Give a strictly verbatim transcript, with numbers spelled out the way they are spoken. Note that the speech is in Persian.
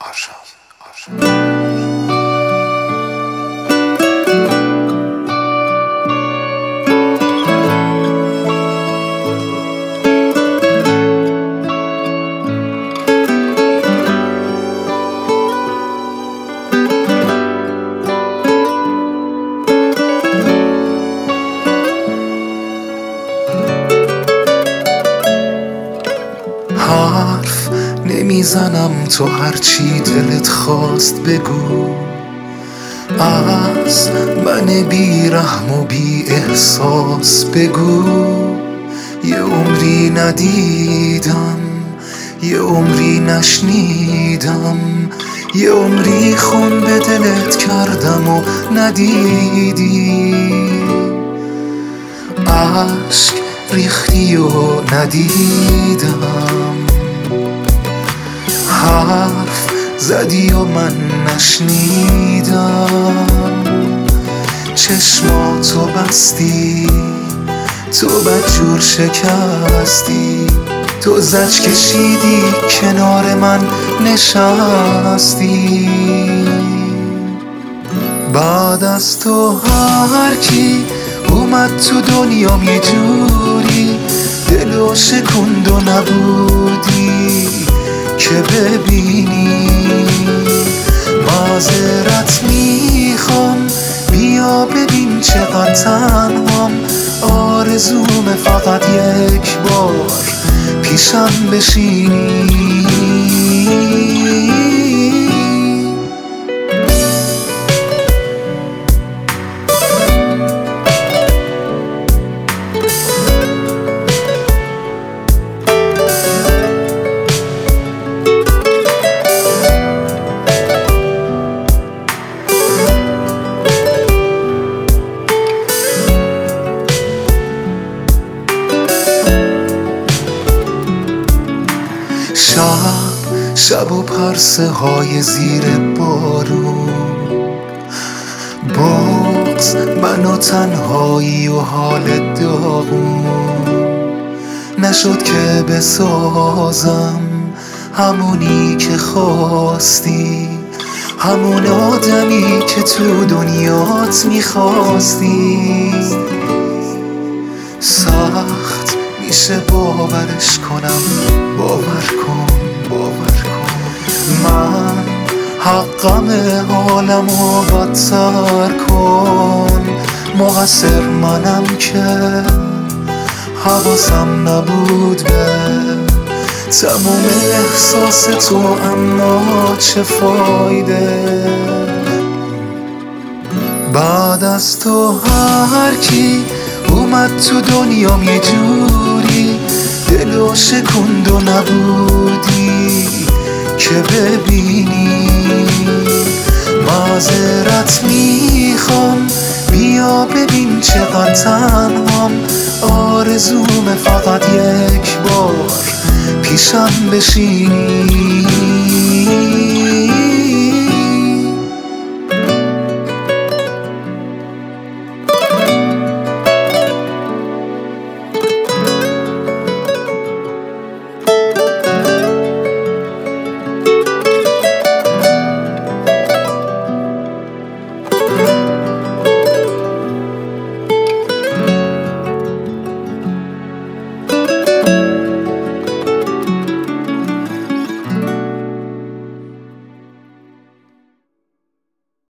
حرف نمیزنم، تو هرچی دلت خواست بگو. از من بی رحم و بی احساس بگو. یه عمری ندیدم، یه عمری نشنیدم، یه عمری خون به دلت کردم و ندیدی. عشق ریختی و ندیدم، حرف زدی و من نشنیدم. چشماتو بستی، تو بدجور شکستی، تو زج کشیدی کنار من نشستی. بعد از تو هر کی اومد تو دنیام یه جوری دلو شکند و نبودی که ببینی. معذرت میخوام، بیا ببین چقدر تنهام. آرزومه فقط یک بار پیشم بشینی. شب شب و پرسه های زیر بارون، باز من و تنهایی و حال داغون. نشد که بسازم همونی که خواستی، همون آدمی که تو دنیات میخواستی. سخت میشه باورش کنم، باور کن باور کن. من حقم حالمو بدتر کن. مقصر منم که حواسم نبود به تموم احساس تو، اما چه فایده. بعد از تو هر کی اومد تو دنیام یه جوری دلو شکند و نبودی که ببینی. معذرت میخوام، بیا ببین چقدر تنهام. آرزومه فقط یک بار پیشم بشینی.